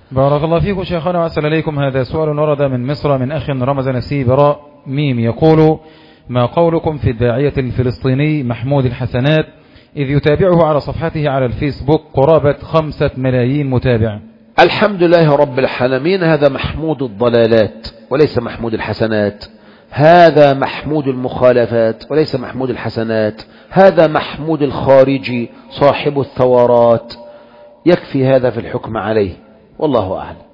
بارك الله فيكم شيخنا وأسأل إليكم. هذا سؤال ورد من مصر من أخ رمز نسيب راء ميم، يقول: ما قولكم في الداعية الفلسطيني محمود الحسنات إذ يتابعه على صفحته على الفيسبوك قرابة 5 ملايين متابع؟ الحمد لله رب العالمين. هذا محمود الضلالات وليس محمود الحسنات، هذا محمود المخالفات وليس محمود الحسنات، هذا محمود الخارجي صاحب الثورات. يكفي هذا في الحكم عليه، والله أعلم.